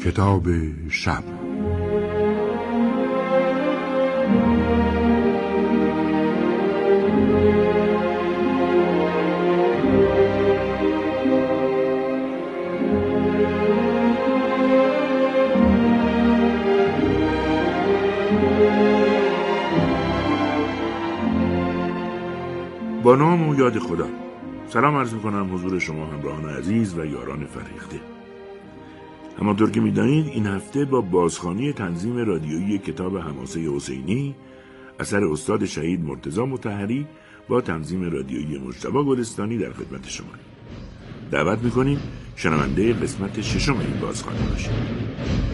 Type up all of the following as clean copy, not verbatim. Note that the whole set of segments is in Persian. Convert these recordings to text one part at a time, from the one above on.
کتاب شب. با نام و یاد خدا. سلام عرض می‌کنم حضور شما همراهان عزیز و یاران فریخته. همانطور که می‌دانید این هفته با بازخوانی تنظیم رادیویی کتاب حماسه حسینی اثر استاد شهید مرتضی مطهری با تنظیم رادیویی مجتبی گلستانی در خدمت شما. دعوت می‌کنیم شنونده قسمت ششم این بازخوانی باشید.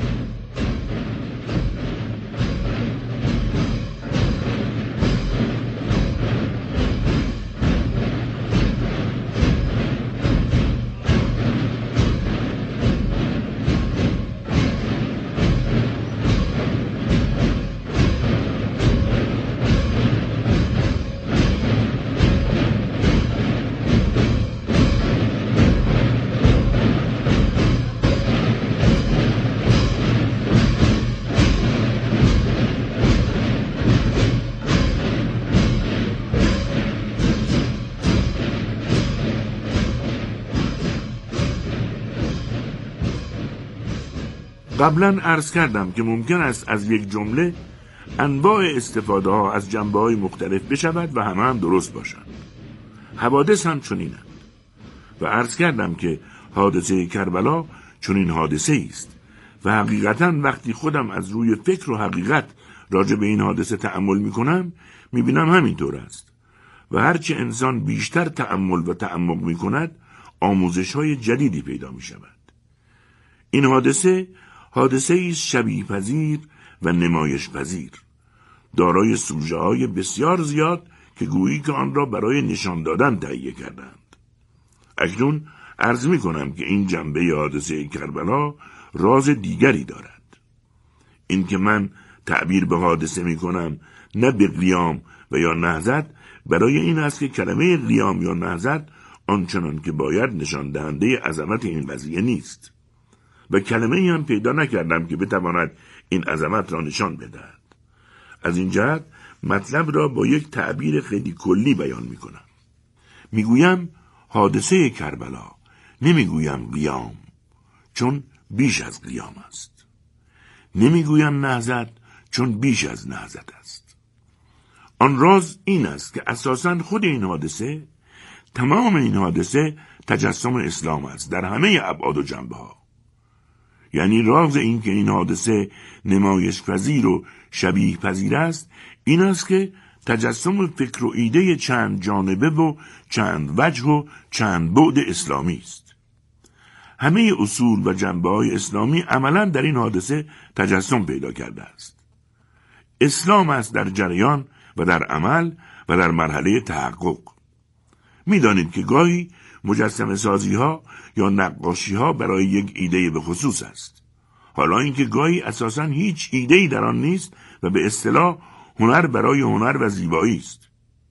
قبلا عرض کردم که ممکن است از یک جمله انواع استفاده ها از جنبه های مختلف بشود و همه هم درست باشند. حوادث هم چنینند. و عرض کردم که حادثه کربلا چنین حادثه است و حقیقتا وقتی خودم از روی فکر و حقیقت راجع به این حادثه تأمل میکنم میبینم همینطور است و هرچه انسان بیشتر تأمل و تعمق میکند آموزش های جدیدی پیدا میشود. این حادثه است شبیه پذیر و نمایش پذیر، دارای سوژه های بسیار زیاد که گویی که آن را برای نشان دادن تهیه کردند. اکنون عرض می کنم که این جنبه حادثه کربلا راز دیگری دارد. این که من تعبیر به حادثه می کنم نه به قیام و یا نهضت برای این است که کلمه قیام یا نهضت آنچنان که باید نشان دهنده عظمت این قضیه نیست و کلمه‌ای هم پیدا نکردم که بتواند این عظمت را نشان بدهد. از این جهت مطلب را با یک تعبیر خیلی کلی بیان می‌کنم. میگویم حادثه کربلا، نمیگویم قیام، چون بیش از قیام است. نمیگویم نهضت، چون بیش از نهضت است. آن راز این است که اساساً خود این حادثه، تمام این حادثه تجسم اسلام است در همه ابعاد و جنبه‌ها. یعنی راز این که این حادثه نمایش پذیر و شبیه پذیر است این است که تجسم فکر و ایده چند جانبه و چند وجه و چند بعد اسلامی است. همه اصول و جنبه‌های اسلامی عملاً در این حادثه تجسم پیدا کرده است. اسلام است در جریان و در عمل و در مرحله تحقق. می‌دانید که گاهی مجسمه سازی ها یا نقاشی ها برای یک ایده به خصوص است. حالا اینکه گاهی اساساً هیچ ایده‌ای در آن نیست و به اصطلاح هنر برای هنر و زیبایی است.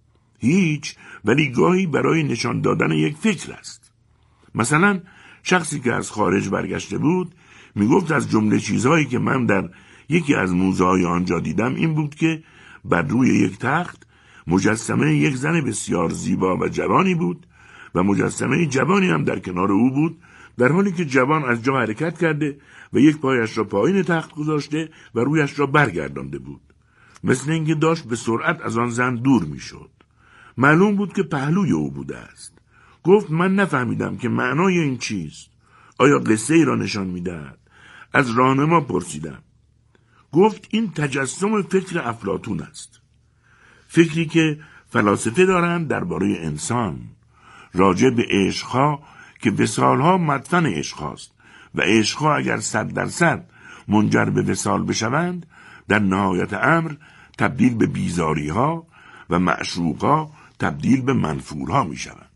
هیچ، ولی گاهی برای نشان دادن یک فکر است. مثلا شخصی که از خارج برگشته بود میگفت از جمله چیزهایی که من در یکی از موزه های آنجا دیدم این بود که بر روی یک تخت مجسمه یک زن بسیار زیبا و جوانی بود و مجسمه جوانی هم در کنار او بود، در حالی که جوان از جا حرکت کرده و یک پایش را پایین تخت گذاشته و رویش را برگردانده بود، مثل اینکه داشت به سرعت از آن زن دور میشد. معلوم بود که پهلوی او بوده است. گفت من نفهمیدم که معنای این چیست. آیا قصه ای را نشان میدهد؟ از راهنما پرسیدم. گفت این تجسم فکر افلاطون است. فکری که فلاسفه دارند درباره انسان، راجع به عشقها که وصالها مدفن عشقهاست و عشقها اگر 100% منجر به وصال بشوند در نهایت امر تبدیل به بیزاریها و معشوقها تبدیل به منفورها می شوند.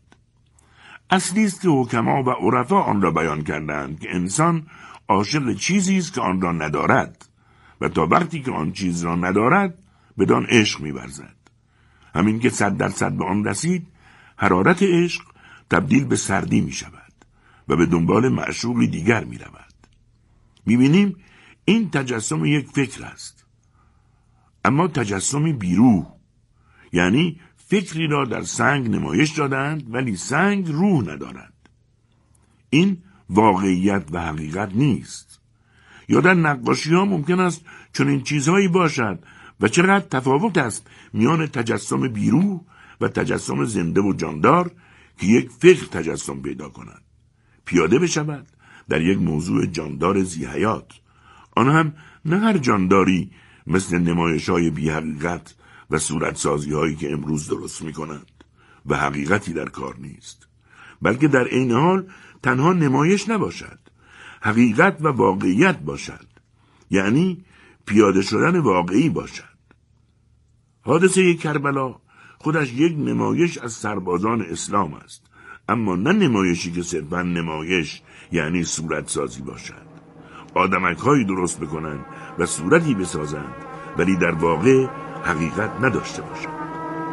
اصلی است که حکما و عرفا آن را بیان کردند که انسان عاشق چیزی است که آن را ندارد و تا وقتی که آن چیز را ندارد بدان عشق می ورزد. همین که 100% به آن رسید حرارت عشق تبدیل به سردی می شود و به دنبال معشوقی دیگر می رود. می‌بینیم این تجسم یک فکر است، اما تجسمی بیروح، یعنی فکری را در سنگ نمایش دادند ولی سنگ روح ندارد. این واقعیت و حقیقت نیست. یا در نقاشی ها ممکن است چنین چیزهایی باشد و چقدر تفاوت است میان تجسم بیروح و تجسم زنده و جاندار که یک فکر تجسم پیدا کند، پیاده بشود در یک موضوع جاندار ذی‌حیات. آن هم نه هر جانداری مثل نمایش‌های بی حقیقت و صورتسازی هایی که امروز درست می کنند و حقیقتی در کار نیست، بلکه در عین حال تنها نمایش نباشد، حقیقت و واقعیت باشد، یعنی پیاده شدن واقعی باشد. حادثه کربلا خودش یک نمایش از سربازان اسلام است، اما نه نمایشی که صرفاً نمایش یعنی صورتسازی باشد. آدمک هایی درست بکنند و صورتی بسازند ولی در واقع حقیقت نداشته باشند.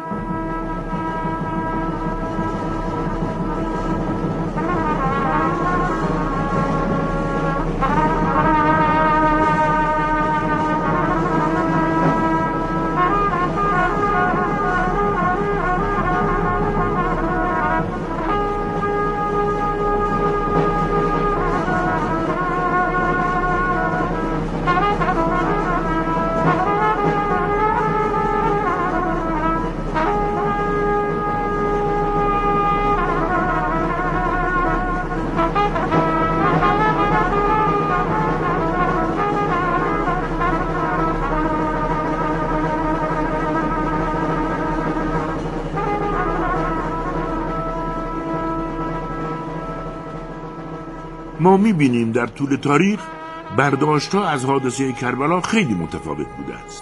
ما می‌بینیم در طول تاریخ برداشت‌ها از حادثه کربلا خیلی متفاوت بوده است.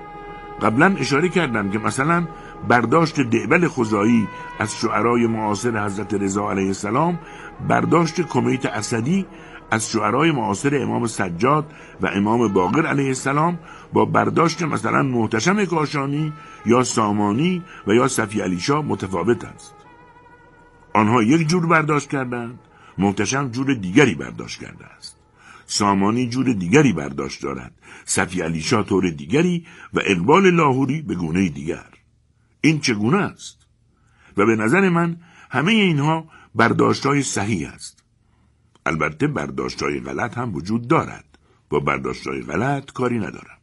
قبلا اشاره کردم که مثلا برداشت دعبل خزاعی از شعرای معاصر حضرت رضا علیه السلام، برداشت کمیت اسدی از شعرای معاصر امام سجاد و امام باقر علیه السلام با برداشت مثلا محتشم کاشانی یا سامانی و یا صفی علی شاه متفاوت است. آنها یک جور برداشت کردند، محتشم جور دیگری برداشت کرده است، سامانی جور دیگری برداشت دارد، صفی علی شاه طور دیگری و اقبال لاهوری به گونه دیگر. این چگونه است؟ و به نظر من همه اینها برداشت‌های صحیح است. البته برداشت‌های غلط هم وجود دارد، با برداشت‌های غلط کاری ندارم،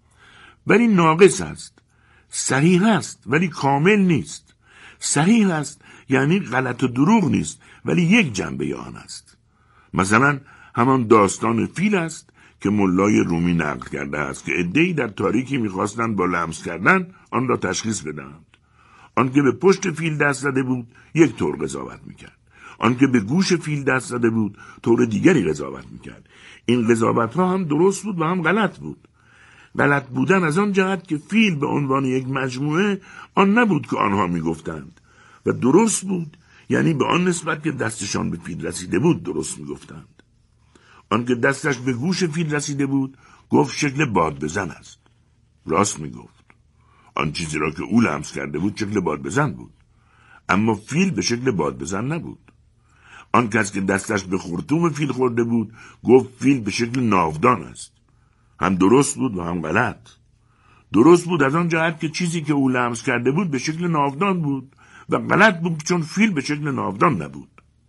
ولی ناقص است. صحیح است ولی کامل نیست. صحیح است یعنی غلط و دروغ نیست ولی یک جنبه آن است. مثلا همان داستان فیل است که ملای رومی نقل کرده است که عده‌ای در تاریکی می‌خواستند با لمس کردن آن را تشخیص بدهند. آن که به پشت فیل دست زده بود یک طور قضاوت می‌کرد، آن که به گوش فیل دست زده بود طور دیگری قضاوت می‌کرد. این قضاوت‌ها هم درست بود و هم غلط بود. غلط بودن از آن جهت که فیل به عنوان یک مجموعه آن نبود که آنها می‌گفتند و درست بود، یعنی به آن نسبت که دستشان به فیل رسیده بود درست می‌گفتند. آن که دستش به گوش فیل رسیده بود گفت شکل باد بزن است. راست می‌گفت. آن چیزی را که او لمس کرده بود شکل باد بزن بود، اما فیل به شکل باد بزن نبود. آن کس که دستش به خرطوم فیل خورده بود گفت فیل به شکل ناودان است. هم درست بود و هم غلط. درست بود از آن جهت که چیزی که او لمس کرده بود به شکل ناودان بود و غلط بود چون فیل به شکل ناودان نبود.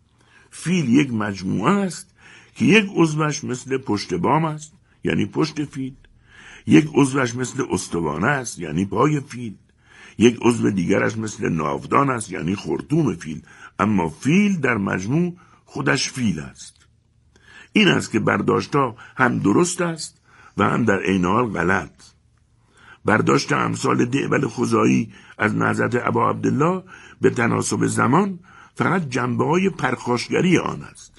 فیل یک مجموعه است که یک عضوش مثل پشت بام است، یعنی پشت فیل، یک عضوش مثل استوانه است، یعنی پای فیل، یک عضو دیگرش مثل ناودان است، یعنی خرطوم فیل، اما فیل در مجموع خودش فیل است. این است که برداشت‌ها هم درست است و هم در عین حال غلط. برداشت امثال دعبل خزاعی از حضرت ابا عبدالله به تناسب زمان فقط جنبه‌های پرخاشگری آن است.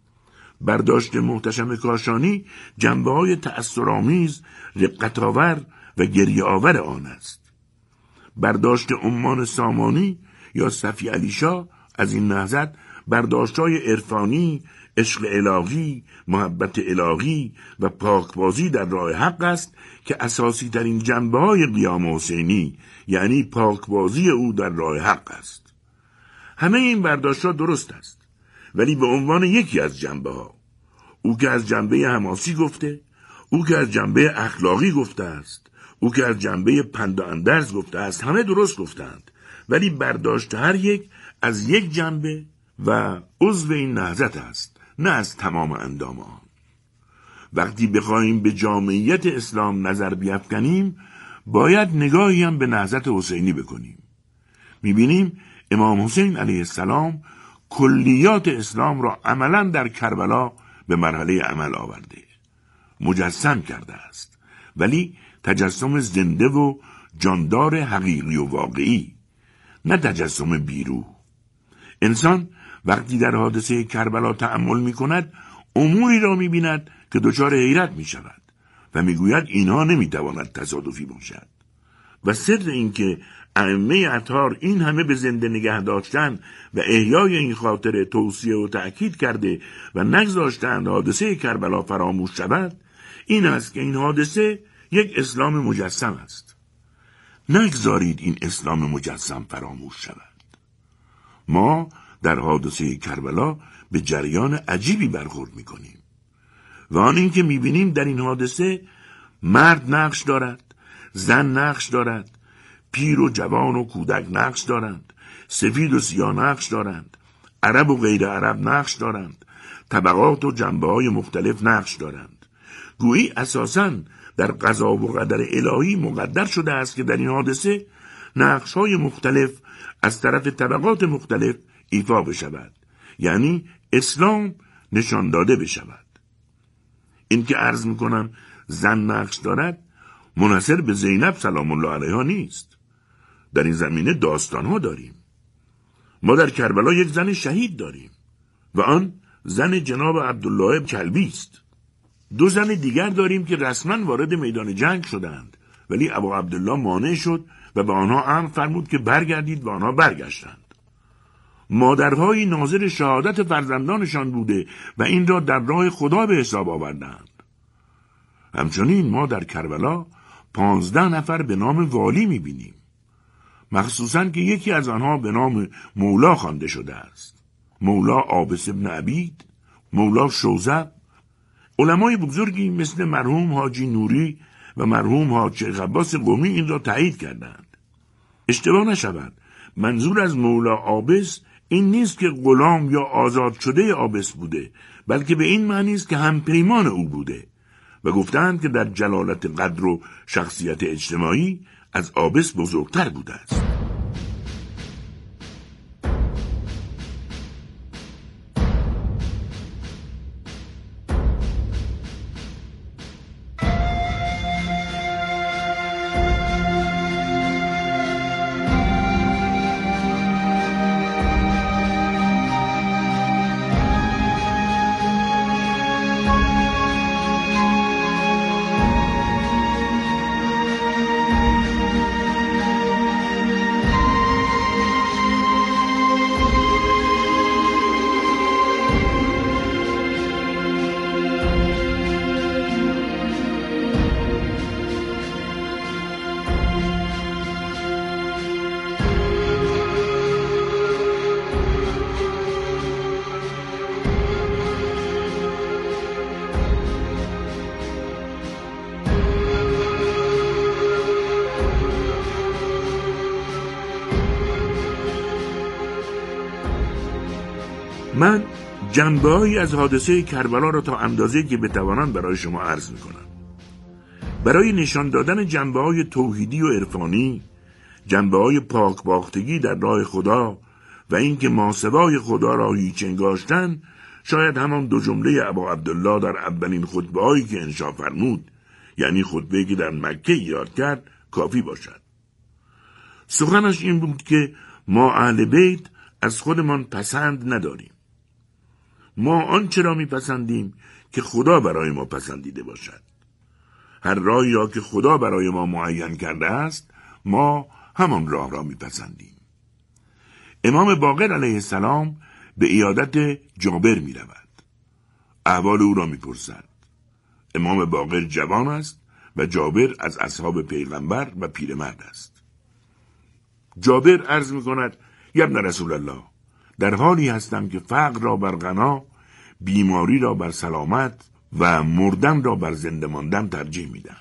برداشت محتشم کاشانی جنبه‌های تأثرآمیز، رقت‌آور و گریه‌آور آن است. برداشت عمان سامانی یا صفی علی شاه از این نهضت برداشت‌های عرفانی، عشق الهی، محبت الهی و پاکبازی در راه حق است که اساسی ترین جنبه‌های قیام حسینی، یعنی پاکبازی او در راه حق است. همه این برداشت‌ها درست است، ولی به عنوان یکی از جنبه‌ها. او که از جنبه حماسی گفته، او که از جنبه اخلاقی گفته است، او که از جنبه پند و اندرز گفته است، همه درست گفتند، ولی برداشت هر یک از یک جنبه و عضو این نهضت است، نه از تمام اندام آن. وقتی بخواهیم به جامعیت اسلام نظر بیفکنیم، باید نگاهی هم به نهضت حسینی بکنیم. میبینیم امام حسین علیه السلام کلیات اسلام را عملاً در کربلا به مرحله عمل آورده، مجسم کرده است، ولی تجسم زنده و جاندار حقیقی و واقعی، نه تجسم بیروح. انسان وقتی در حادثه کربلا تأمل می کند، اموری را می بیند که دچار حیرت می شود و می گوید اینها نمی تواند تصادفی باشد. و سر این که ائمه اطهار این همه به زنده نگه داشتن و احیای این خاطره توصیه و تأکید کرده و نگذاشتند حادثه کربلا فراموش شود، این است که این حادثه یک اسلام مجسم است. نگذارید این اسلام مجسم فراموش شود. ما در حادثه کربلا به جریان عجیبی برخورد می‌کنیم و آن این که می‌بینیم در این حادثه مرد نقش دارد، زن نقش دارد، پیر و جوان و کودک نقش دارند، سفید و سیاه نقش دارند، عرب و غیر عرب نقش دارند، طبقات و جنبه‌های مختلف نقش دارند. گویی اساساً در قضا و قدر الهی مقدر شده است که در این حادثه نقش‌های مختلف از طرف طبقات مختلف ایفا بشود، یعنی اسلام نشان داده بشود. این که عرض میکنم زن نقش دارد منحصر به زینب سلام الله علیها نیست. در این زمینه داستانها داریم. ما در کربلا یک زن شهید داریم و آن زن جناب عبدالله کلبی است. دو زن دیگر داریم که رسما وارد میدان جنگ شدند، ولی ابا عبدالله مانع شد و به آنها امر فرمود که برگردید و آنها برگشتند. مادرهای ناظر شهادت فرزندانشان بوده و این را در راه خدا به حساب آوردند. همچنین ما در کربلا 15 نفر به نام والی می‌بینیم، مخصوصاً که یکی از آنها به نام مولا خوانده شده است. مولا عابس ابن عبید، مولا شوزب. علمای بزرگی مثل مرحوم حاجی نوری و مرحوم حاج شیخ عباس قمی این را تایید کردند. اشتباه نشود، منظور از مولا عابس این نیست که غلام یا آزاد شده عابس بوده، بلکه به این معنی است که همپیمان او بوده و گفتند که در جلالت قدر و شخصیت اجتماعی از عابس بزرگتر بوده است. من جنبه‌هایی از حادثه کربلا را تا اندازه‌ای که بتوانم برای شما عرض می‌کنم. برای نشان دادن جنبه‌های توحیدی و عرفانی، جنبه‌های پاکباختگی در راه خدا و اینکه ماسوای خدا را هیچ انگاشتن، شاید همان دو جمله ابا عبدالله در اولین خطبه‌هایی که انشا فرمود، یعنی خطبه‌ای که در مکه یاد کرد، کافی باشد. سخنش این بود که ما اهل بیت از خودمان پسند نداریم. ما آنچه را میپسندیم که خدا برای ما پسندیده باشد. هر راهی را که خدا برای ما معین کرده است، ما همان راه را میپسندیم. امام باقر علیه السلام به عیادت جابر میرود. احوال او را میپرسد. امام باقر جوان است و جابر از اصحاب پیغمبر و پیرمرد است. جابر عرض میکند: یا ابن رسول الله، در حالی هستم که فقر را بر غنا، بیماری را بر سلامت و مردن را بر زنده ماندن ترجیح میدن.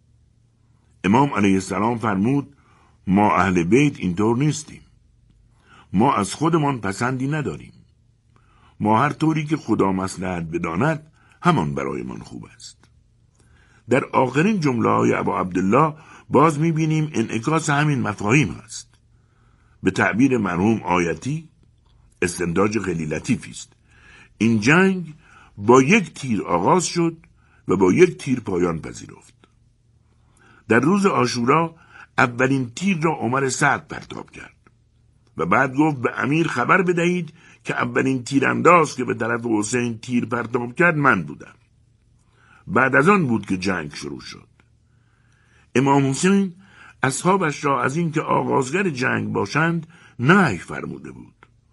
امام علیه السلام فرمود ما اهل بیت اینطور نیستیم. ما از خودمان پسندی نداریم. ما هر طوری که خدا مصلحت بداند همان برایمان خوب است. در آخرین جمله های ابا عبدالله باز میبینیم انعکاس همین مفاهیم است. به تعبیر مرحوم آیتی استنتاج خیلی لطیفی است. این جنگ با یک تیر آغاز شد و با یک تیر پایان پذیرفت. در روز عاشورا اولین تیر را عمر سعد پرتاب کرد و بعد گفت به امیر خبر بدهید که اولین تیرانداز که به طرف حسین تیر پرتاب کرد من بودم. بعد از آن بود که جنگ شروع شد. امام حسین اصحابش را از اینکه آغازگر جنگ باشند نهی فرموده بود.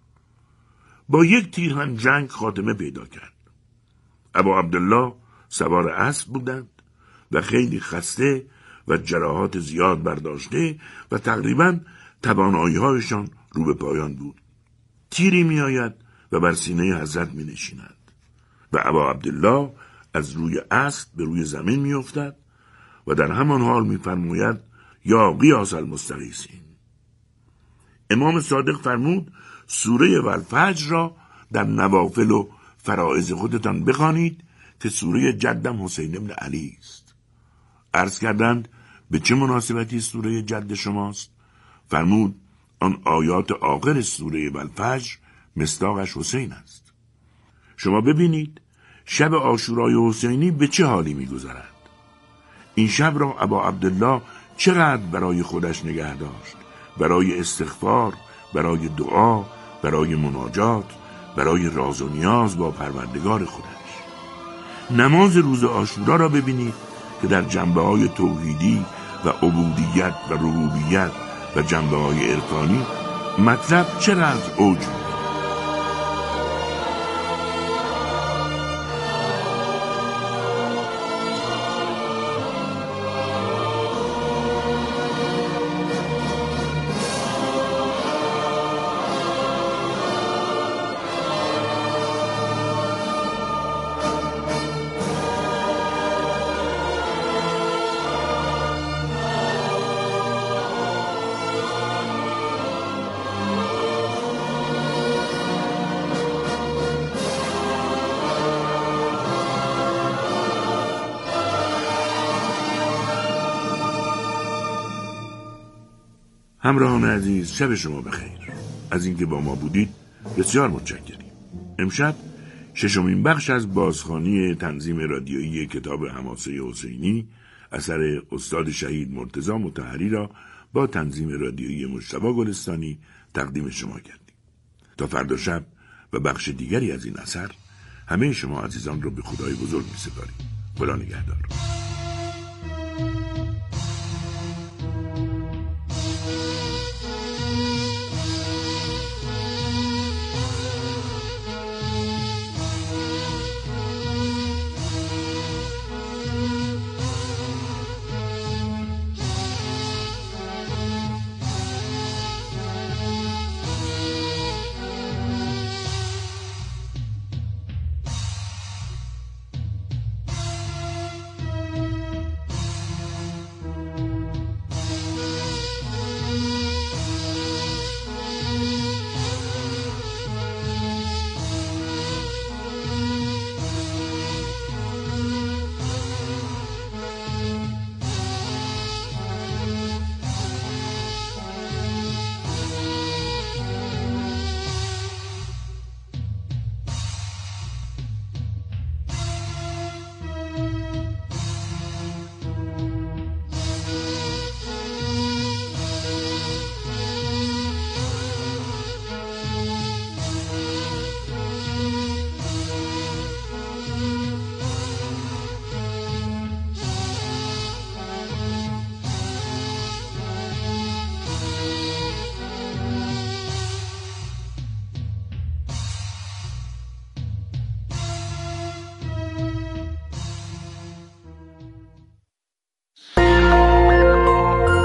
با یک تیر هم جنگ خاتمه پیدا کرد. ابا عبدالله سوار اسب بودند و خیلی خسته و جراحات زیاد برداشته و تقریباً توانایی‌هایشان رو به پایان بود. تیری می آید و بر سینه حضرت می نشیند و ابا عبدالله از روی اسب به روی زمین می افتد و در همان حال می فرماید یا غیاث المستغیثین. امام صادق فرمود سوره والفجر را در نوافل و فرائض خودتان بخوانید که سوره جدم حسین ابن علی است. عرض کردند به چه مناسبتی سوره جد شماست؟ فرمود آن آیات آخر سوره والفجر مصداقش حسین است. شما ببینید شب عاشورای حسینی به چه حالی می‌گذرد. این شب را ابا عبدالله چقدر برای خودش نگه داشت، برای استغفار، برای دعا، برای مناجات، برای راز و نیاز با پروردگار خودش. نماز روز عاشورا را ببینید که در جنبه‌های توحیدی و عبودیت و ربوبیت و جنبه‌های عرفانی مطلب چقدر اوج می‌گیرد. همراهان عزیز شب شما بخیر. از اینکه با ما بودید بسیار متشکریم. امشب ششمین بخش از بازخوانی تنظیم رادیویی کتاب حماسه حسینی اثر استاد شهید مرتضی مطهری را با تنظیم رادیویی مجتبی گلستانی تقدیم شما کردیم. تا فردا شب و بخش دیگری از این اثر همه شما عزیزان را به خدای بزرگ می‌سپاریم. خدا نگهدار.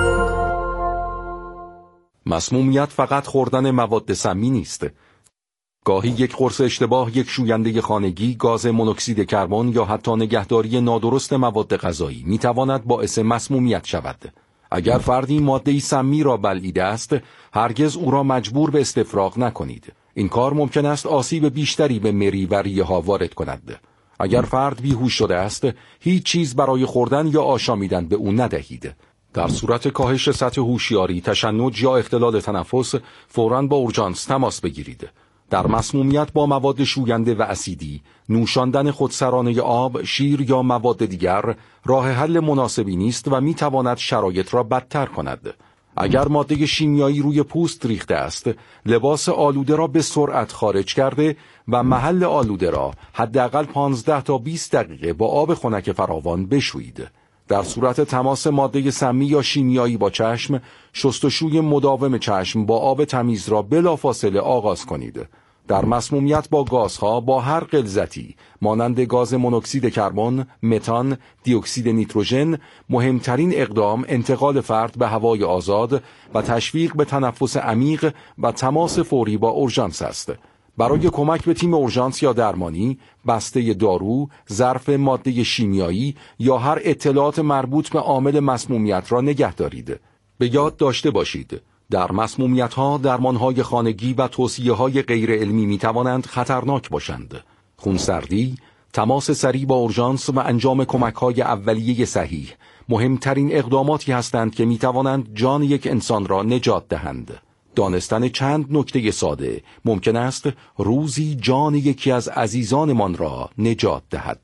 مسمومیت فقط خوردن مواد سمی نیست. گاهی یک قرص اشتباه، یک شوینده خانگی، گاز مونوکسید کربن یا حتی نگهداری نادرست مواد غذایی میتواند باعث مسمومیت شود. اگر فردی ماده‌ای سمی را بلعیده است، هرگز او را مجبور به استفراغ نکنید. این کار ممکن است آسیب بیشتری به مری و ریه ها وارد کند. اگر فرد بیهوش شده است، هیچ چیز برای خوردن یا آشامیدن به او ندهید. در صورت کاهش سطح هوشیاری، تشنج یا اختلال تنفس، فوراً با اورژانس تماس بگیرید. در مسمومیت با مواد شوینده و اسیدی، نوشاندن خودسرانه آب، شیر یا مواد دیگر راه حل مناسبی نیست و میتواند شرایط را بدتر کند. اگر ماده شیمیایی روی پوست ریخته است، لباس آلوده را به سرعت خارج کرده و محل آلوده را حداقل 15 تا 20 دقیقه با آب خنک فراوان بشویید. در صورت تماس ماده سمی یا شیمیایی با چشم، شستشوی مداوم چشم با آب تمیز را بلافاصله آغاز کنید. در مسمومیت با گازها با هر غلظتی مانند گاز مونوکسید کربن، متان، دی اکسید نیتروژن، مهمترین اقدام انتقال فرد به هوای آزاد و تشویق به تنفس عمیق و تماس فوری با اورژانس است. برای کمک به تیم اورژانس یا درمانی، بسته دارو، ظرف ماده شیمیایی یا هر اطلاعات مربوط به عامل مسمومیت را نگه دارید. به یاد داشته باشید، در مسمومیت‌ها درمان‌های خانگی و توصیه‌های غیر علمی می‌توانند خطرناک باشند. خونسردی، تماس سریع با اورژانس و انجام کمک‌های اولیه صحیح مهمترین اقداماتی هستند که می‌توانند جان یک انسان را نجات دهند. دانستن چند نکته ساده ممکن است روزی جان یکی از عزیزانمان را نجات دهد.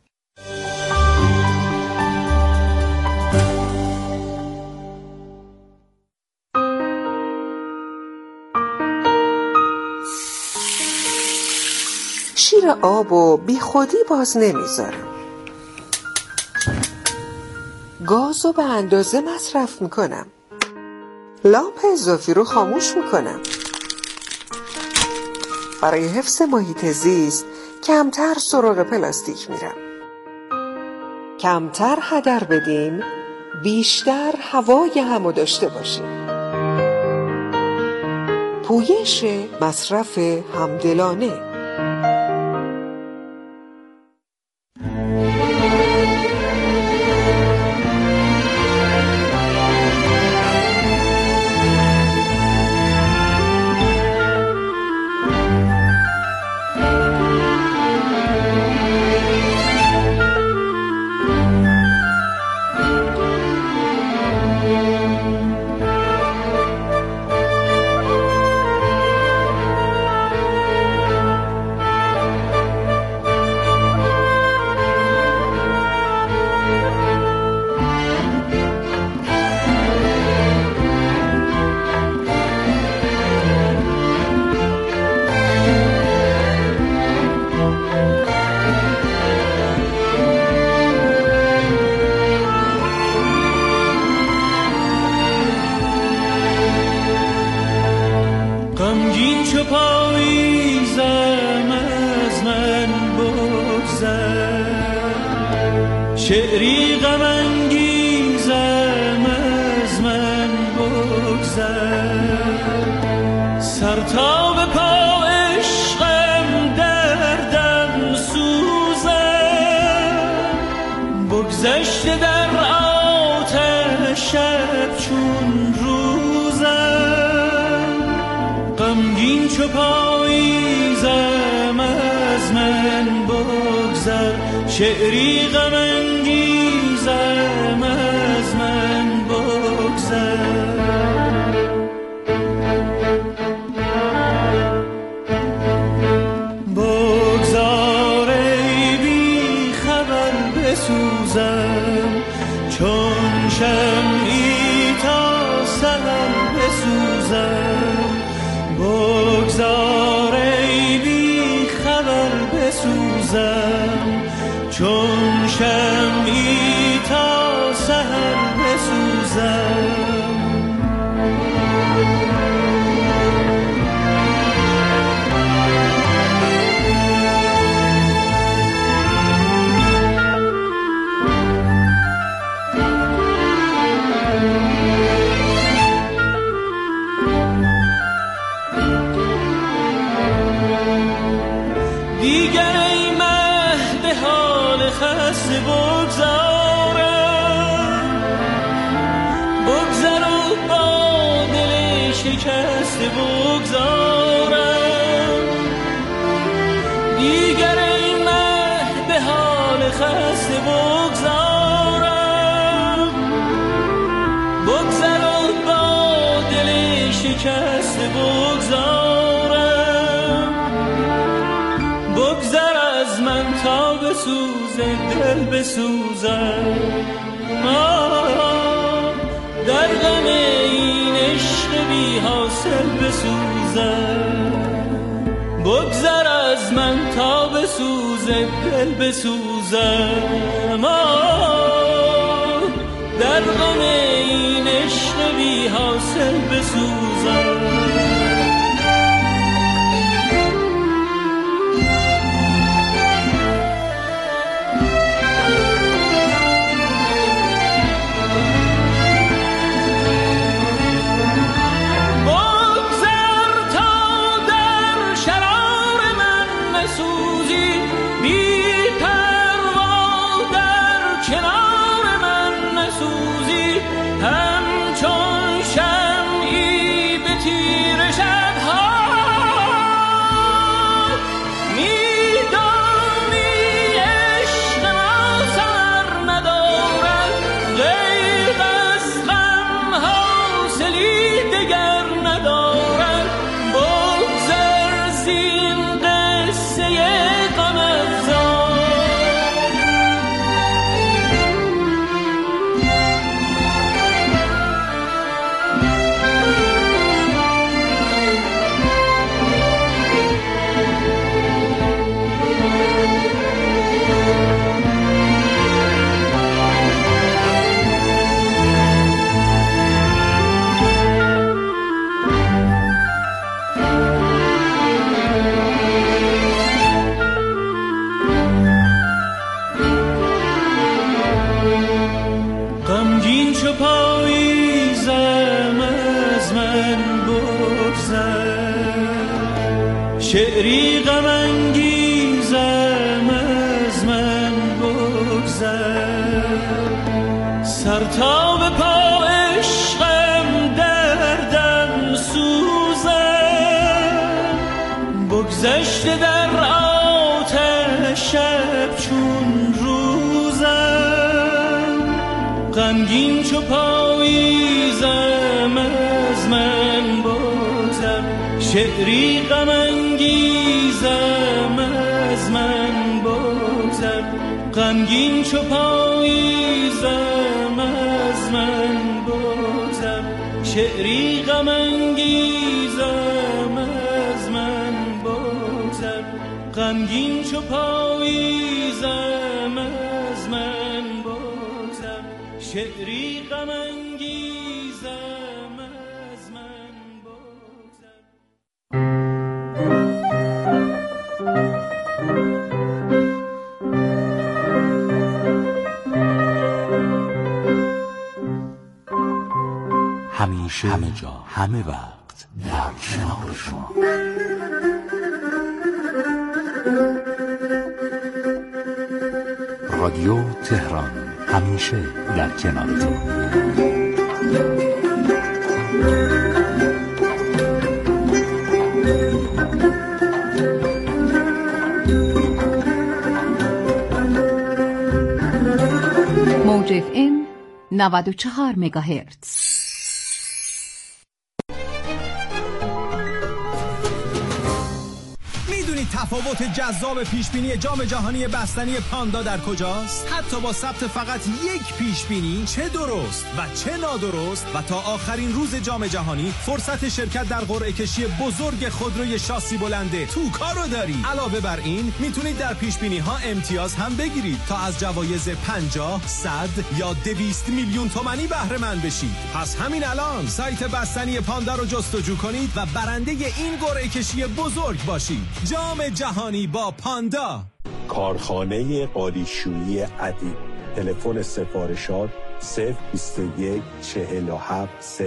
شیر آب و بی خودی باز نمیذارم. گازو به اندازه مصرف میکنم. لامپ اضافی رو خاموش میکنم. برای حفظ محیط زیست کمتر سراغ پلاستیک میرم. کمتر هدر بدیم، بیشتر هوای همو داشته باشیم. پویش مصرف همدلانه. شعری غم انگیزم از من بگذر، سر تا به پا عشقم دردم سوزم، بگذشته در آتش شب چون روزم، غمگین چو پاییزم از من بگذر، شعری غم انگیزم از من بگذر. بگذار ای بی خبر بسوزم، چون شمعی تا سحر بسوزم، بگذار ای بی خبر بسوزم، چون شمعی شکسته بگذارم، دیگر این مه به حال خسته بگذارم، بگذر و با دل شکسته بگذارم، بگذر از من تا بسوزه دل بسوزم، در غم این عشق بی حاصل بسوزم، بگذر از من تا بسوزه دل بسوزم، در غم این عشق بی حاصل بسوزم. شعری غم انگیزم از من بگذر، سر تا به پا عشقم دردم سوزم، بگذشته در آتش شب چون روزم، غمگین چو پاییزم از من بگذر، شعری غم انگیزم از من بگذر، غمگین چو پاییزم از من بگذر، شعری غم انگیزم از من بگذر، غمگین چو پاییزم از من بگذر، شعری غم انگیزم از من بگذر. همیشه، همه جا، همه وقت در کنار شما. رادیو تهران، همیشه در کنارتون. موج FM 94 مگاهرتز. تفاوت جذاب پیشبینی جام جهانی بستنی پاندا در کجاست؟ حتی با ثبت فقط یک پیشبینی، چه درست و چه نادرست، و تا آخرین روز جام جهانی فرصت شرکت در قرعه کشی بزرگ خودروی شاسی بلنده توکا رو داری. علاوه بر این میتونید در پیشبینی ها امتیاز هم بگیرید تا از جوایز 50, 100 یا 200 میلیون تومانی بهره مند بشید. پس همین الان سایت بستنی پاندا رو جستجو کنید و برنده این قرعه کشی بزرگ باشید. جام جهانی با پاندا. کارخانه قالیشویی عدیم. تلفن سفارشات 021 47